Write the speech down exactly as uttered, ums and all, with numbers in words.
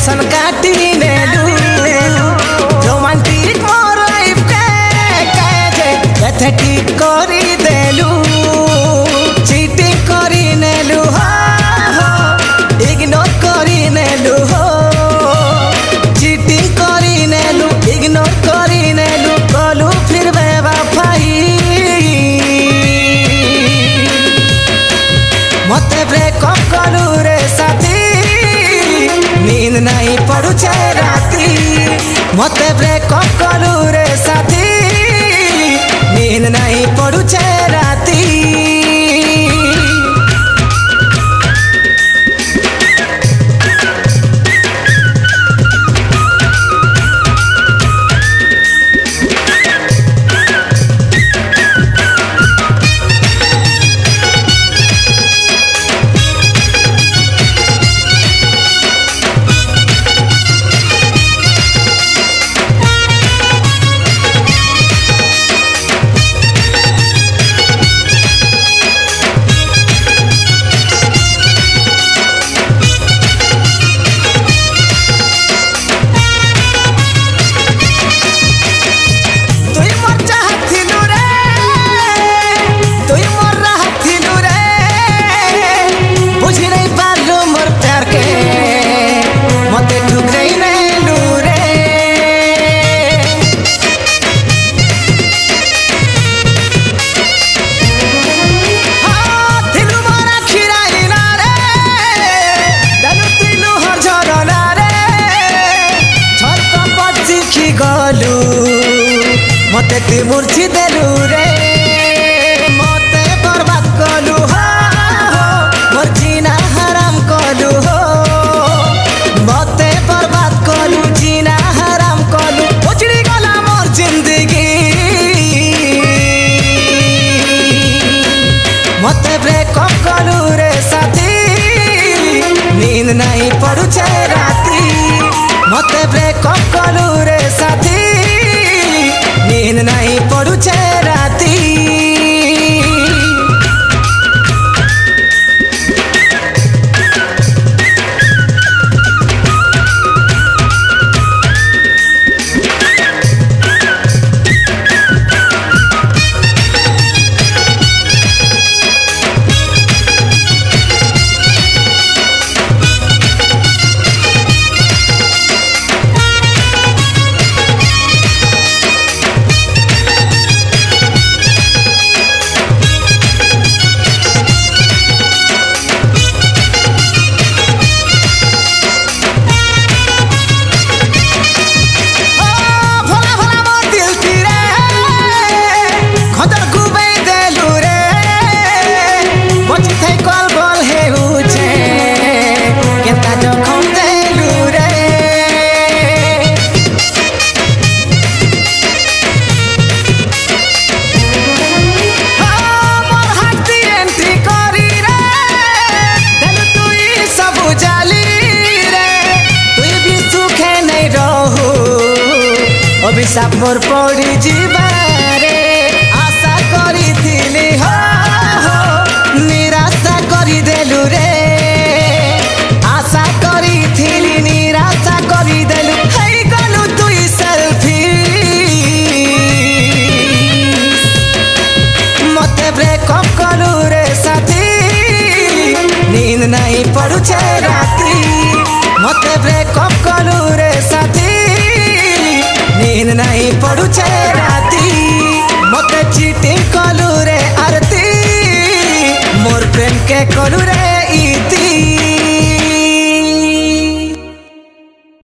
tension काटी नेलू romantic more life के काजे पैथेटिक करी देलू चीटिंग करी नेलू हो हो इग्नोर करी नेलू हो चीटिंग करी नेलू इग्नोर करी नेलू कलू फिर बेवफाई मते ब्रेकअप कलू रे साथी नींद नहीं पड़ुछे राती मते ब्रेकअप कलू रे साथी नींद नहीं पड़ुछे राती गलू मते ती मूर्छी देलू रे मते बर्बाद कलू हो मोर जीना हराम कलू हो मते बर्बाद कलू जीना हराम कलू उजड़ी गला मोर जिंदगी मते ब्रेकअप कलू रे साथी नींद नहीं पड़ुछे राती मते ब्रेकअप कलू रे साथी नींद नहीं पड़ुछे राती अभिशाप मोर पड़ी जीवारे आशा करी थिली हो हो निराशा करी देलू रे आशा करी थिली निराशा करी देलू हे गलू तुई सेल्फी मते ब्रेकअप कलू रे साथी नींद नहीं पड़ुछे राती मते ब्रेकअप कलू रे साथी नींद नहीं पड़ुछे राती मते चीटिंग कलू रे आरती मोर प्रेम के कलू रे